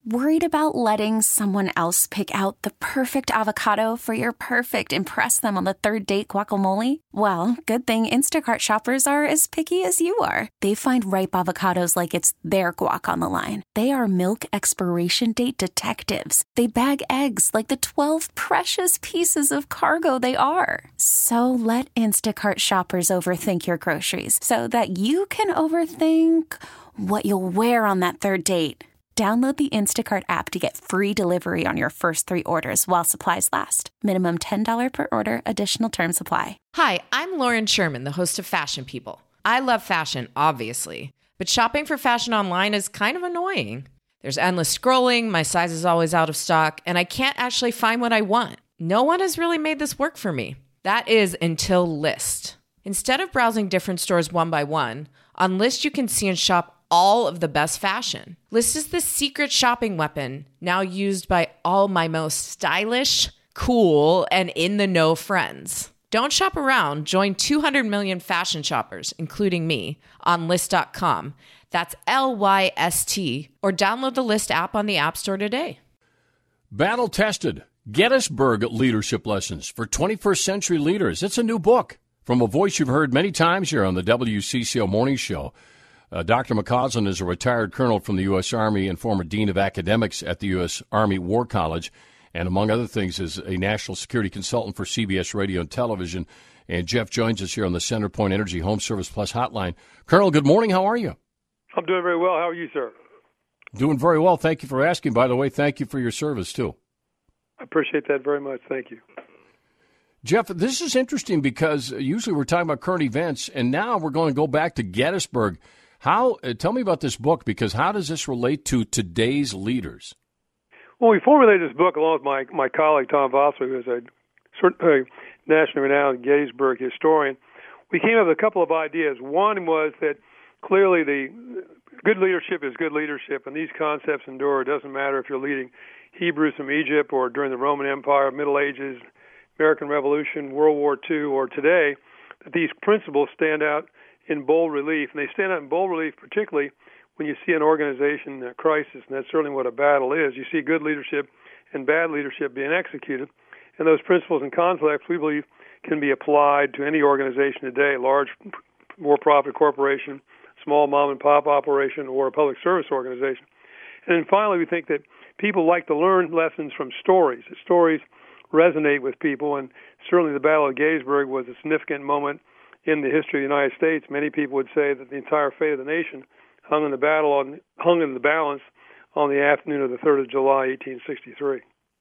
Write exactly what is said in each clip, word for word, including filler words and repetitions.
Worried about letting someone else pick out the perfect avocado for your perfect impress them on the third date guacamole? Well, good thing Instacart shoppers are as picky as you are. They find ripe avocados like it's their guac on the line. They are milk expiration date detectives. They bag eggs like the twelve precious pieces of cargo they are. So let Instacart shoppers overthink your groceries so that you can overthink what you'll wear on that third date. Download the Instacart app to get free delivery on your first three orders while supplies last. Minimum ten dollars per order. Additional terms apply. Hi, I'm Lauren Sherman, the host of Fashion People. I love fashion, obviously, but shopping for fashion online is kind of annoying. There's endless scrolling, my size is always out of stock, and I can't actually find what I want. No one has really made this work for me. That is until Lyst. Instead of browsing different stores one by one, on Lyst you can see and shop all of the best fashion. Lyst is the secret shopping weapon now used by all my most stylish, cool, and in-the-know friends. Don't shop around. Join two hundred million fashion shoppers, including me, on Lyst dot com. That's L Y S T. Or download the Lyst app on the App Store today. Battle-tested Gettysburg Leadership Lessons for twenty-first Century Leaders. It's a new book from a voice you've heard many times here on the W C C O Morning Show. Uh, Doctor McCausland is a retired colonel from the U S. Army and former dean of academics at the U S. Army War College, and among other things is a national security consultant for C B S Radio and Television. And Jeff joins us here on the CenterPoint Energy Home Service Plus hotline. Colonel, good morning. How are you? I'm doing very well. How are you, sir? Doing very well. Thank you for asking. By the way, thank you for your service, too. I appreciate that very much. Thank you. Jeff, this is interesting because usually we're talking about current events, and now we're going to go back to Gettysburg. How? Uh, tell me about this book, because how does this relate to today's leaders? Well, we formulated this book along with my, my colleague, Tom Vossler, who is a, a nationally renowned Gettysburg historian. We came up with a couple of ideas. One was that clearly the good leadership is good leadership, and these concepts endure. It doesn't matter if you're leading Hebrews from Egypt or during the Roman Empire, Middle Ages, American Revolution, World War Two, or today, that these principles stand out in bold relief, and they stand out in bold relief particularly when you see an organization in a crisis, and that's certainly what a battle is. You see good leadership and bad leadership being executed, and those principles and concepts, we believe, can be applied to any organization today, large for-profit corporation, small mom-and-pop operation, or a public service organization. And then finally, we think that people like to learn lessons from stories. The stories resonate with people, and certainly the Battle of Gettysburg was a significant moment in the history of the United States. Many people would say that the entire fate of the nation hung in the battle on hung in the balance on the afternoon of the third of July, eighteen sixty-three.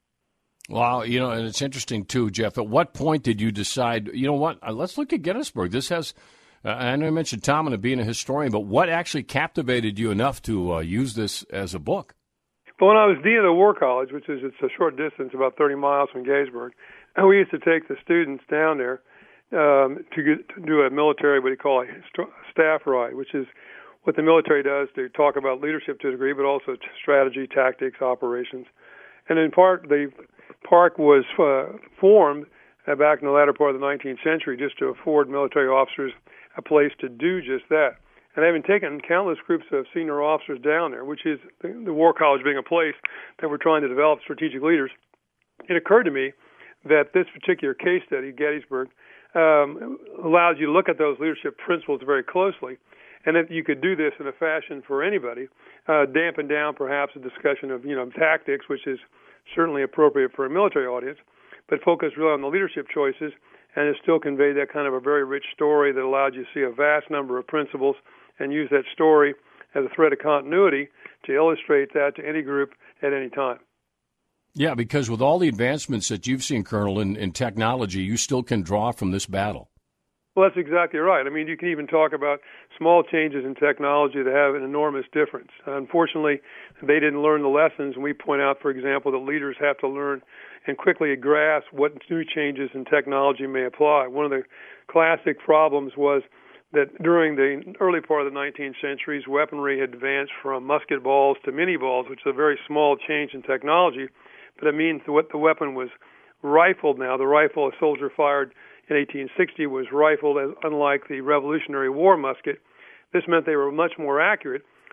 Wow, you know, and it's interesting too, Jeff. At what point did you decide? You know what? Uh, let's look at Gettysburg. This has. Uh, I know you mentioned Tom and being a historian, but what actually captivated you enough to uh, use this as a book? Well, when I was dean of the War College, which is it's a short distance, about thirty miles from Gettysburg, and we used to take the students down there Um, to, get, to do a military, what you call a st- staff ride, which is what the military does to talk about leadership to a degree, but also t- strategy, tactics, operations. And in part, the park was uh, formed uh, back in the latter part of the nineteenth century just to afford military officers a place to do just that. And they've been taking countless groups of senior officers down there, which is the, the War College being a place that we're trying to develop strategic leaders. It occurred to me that this particular case study, Gettysburg, Um, allows you to look at those leadership principles very closely, and that you could do this in a fashion for anybody, uh, dampen down perhaps a discussion of you know tactics, which is certainly appropriate for a military audience, but focus really on the leadership choices, and it still convey that kind of a very rich story that allowed you to see a vast number of principles and use that story as a thread of continuity to illustrate that to any group at any time. Yeah, because with all the advancements that you've seen, Colonel, in, in technology, you still can draw from this battle. Well, that's exactly right. I mean, you can even talk about small changes in technology that have an enormous difference. Unfortunately, they didn't learn the lessons, and we point out, for example, that leaders have to learn and quickly grasp what new changes in technology may apply. One of the classic problems was that during the early part of the nineteenth centuries, weaponry had advanced from musket balls to mini balls, which is a very small change in technology. But it means what the weapon was rifled now. The rifle a soldier fired in eighteen sixty was rifled, as unlike the Revolutionary War musket. This meant they were much more accurate,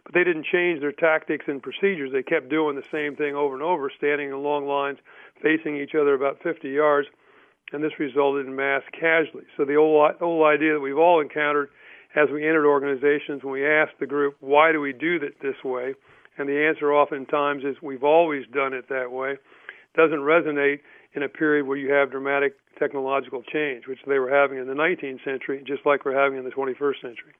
But they didn't change their tactics and procedures. They kept doing the same thing over and over, standing in long lines, facing each other about fifty yards, and this resulted in mass casualties. So the old, old idea that we've all encountered as we entered organizations, when we asked the group, why do we do it this way? And the answer oftentimes is, we've always done it that way, doesn't resonate in a period where you have dramatic technological change, which they were having in the nineteenth century, just like we're having in the twenty-first century.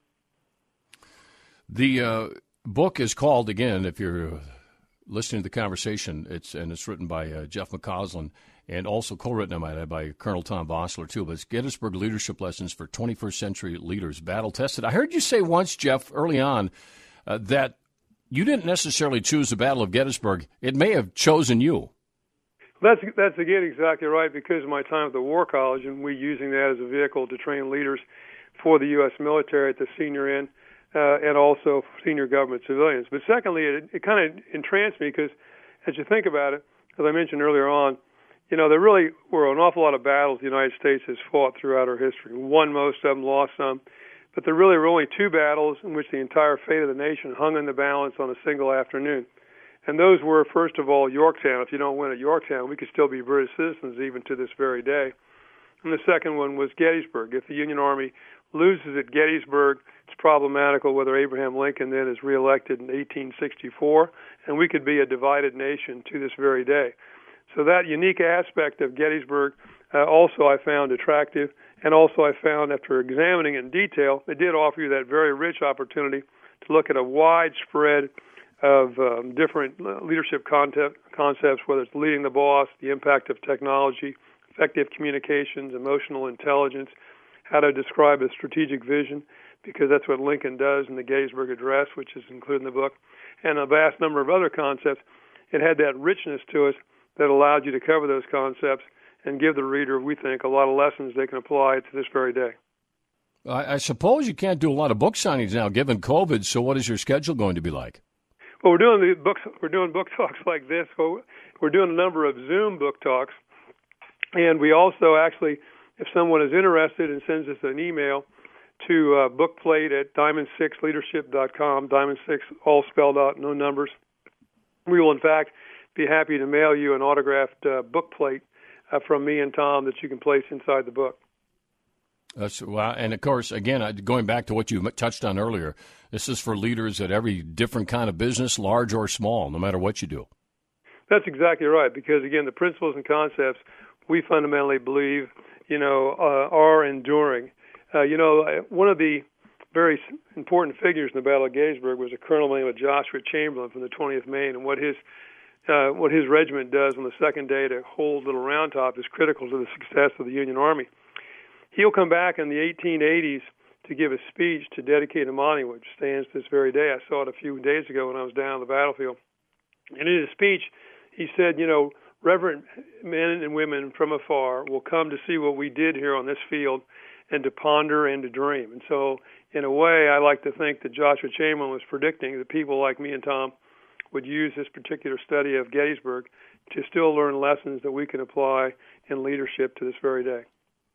The uh, book is called, again, if you're listening to the conversation, it's and it's written by uh, Jeff McCausland, and also co-written by, by Colonel Tom Vossler, too. But it's Gettysburg Leadership Lessons for twenty-first Century Leaders, Battle-Tested. I heard you say once, Jeff, early on, uh, that you didn't necessarily choose the Battle of Gettysburg. It may have chosen you. That's, that's again, exactly right, because of my time at the War College, and we using that as a vehicle to train leaders for the U S military at the senior end, uh, and also senior government civilians. But secondly, it, it kind of entranced me because, as you think about it, as I mentioned earlier on, you know, there really were an awful lot of battles the United States has fought throughout our history. We won most of them, lost some. But there really were only two battles in which the entire fate of the nation hung in the balance on a single afternoon. And those were, first of all, Yorktown. If you don't win at Yorktown, we could still be British citizens even to this very day. And the second one was Gettysburg. If the Union Army loses at Gettysburg, it's problematical whether Abraham Lincoln then is reelected in eighteen sixty-four, and we could be a divided nation to this very day. So that unique aspect of Gettysburg uh, also I found attractive, and also I found after examining it in detail, it did offer you that very rich opportunity to look at a widespread of um, different leadership concept, concepts, whether it's leading the boss, the impact of technology, effective communications, emotional intelligence, how to describe a strategic vision, because that's what Lincoln does in the Gettysburg Address, which is included in the book, and a vast number of other concepts. It had that richness to it that allowed you to cover those concepts and give the reader, we think, a lot of lessons they can apply to this very day. I, I suppose you can't do a lot of book signings now, given COVID, so what is your schedule going to be like? Well, we're doing the books. We're doing book talks like this. We're doing a number of Zoom book talks, and we also actually, if someone is interested and sends us an email to uh, bookplate at diamond six leadership dot com, diamond six all spelled out, no numbers, we will in fact be happy to mail you an autographed uh, bookplate uh, from me and Tom that you can place inside the book. That's, well, and of course, again, going back to what you touched on earlier, this is for leaders at every different kind of business, large or small, no matter what you do. That's exactly right, because, again, the principles and concepts we fundamentally believe, you know, uh, are enduring. Uh, you know, one of the very important figures in the Battle of Gettysburg was a colonel named Joshua Chamberlain from the twentieth Maine, and what his uh, what his regiment does on the second day to hold Little Round Top is critical to the success of the Union Army. He'll come back in the eighteen eighties to give a speech to dedicate a monument, which stands this very day. I saw it a few days ago when I was down on the battlefield. And in his speech, he said, you know, reverent men and women from afar will come to see what we did here on this field and to ponder and to dream. And so, in a way, I like to think that Joshua Chamberlain was predicting that people like me and Tom would use this particular study of Gettysburg to still learn lessons that we can apply in leadership to this very day.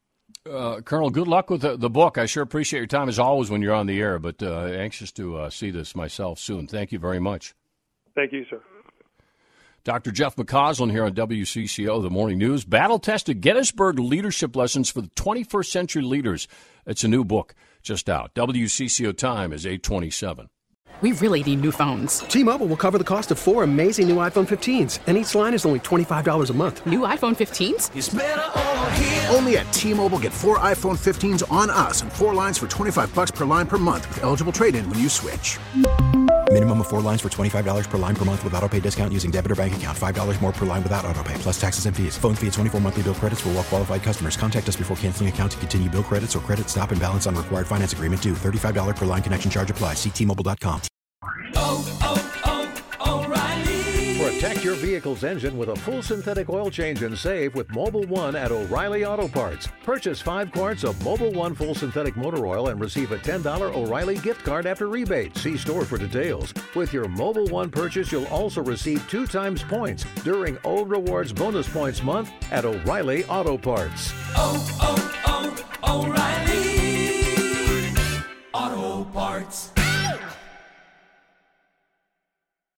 Uh, Colonel, good luck with the, the book. I sure appreciate your time as always when you're on the air, but uh, anxious to uh, see this myself soon. Thank you very much. Thank you, sir. Doctor Jeff McCausland here on W C C O, The Morning News. Battle-Tested Gettysburg Leadership Lessons for the twenty-first Century Leaders. It's a new book just out. W C C O time is eight twenty-seven. We really need new phones. T-Mobile will cover the cost of four amazing new iPhone fifteens, and each line is only twenty-five dollars a month. New iPhone fifteens? It's better over here. Only at T-Mobile, get four iPhone fifteens on us and four lines for twenty-five dollars per line per month with eligible trade-in when you switch. Minimum of four lines for twenty-five dollars per line per month with autopay discount using debit or bank account. five dollars more per line without autopay, plus taxes and fees. Phone fee at twenty-four monthly bill credits for well-qualified customers. Contact us before canceling account to continue bill credits or credit stop and balance on required finance agreement due. thirty-five dollars per line connection charge applies. See T Mobile dot com. Oh, oh, oh, O'Reilly. Protect your vehicle's engine with a full synthetic oil change and save with Mobil one at O'Reilly Auto Parts. Purchase five quarts of Mobil one full synthetic motor oil and receive a ten dollars O'Reilly gift card after rebate. See store for details. With your Mobil one purchase, you'll also receive two times points during O Rewards Bonus Points Month at O'Reilly Auto Parts. Oh, oh, oh, O'Reilly Auto Parts.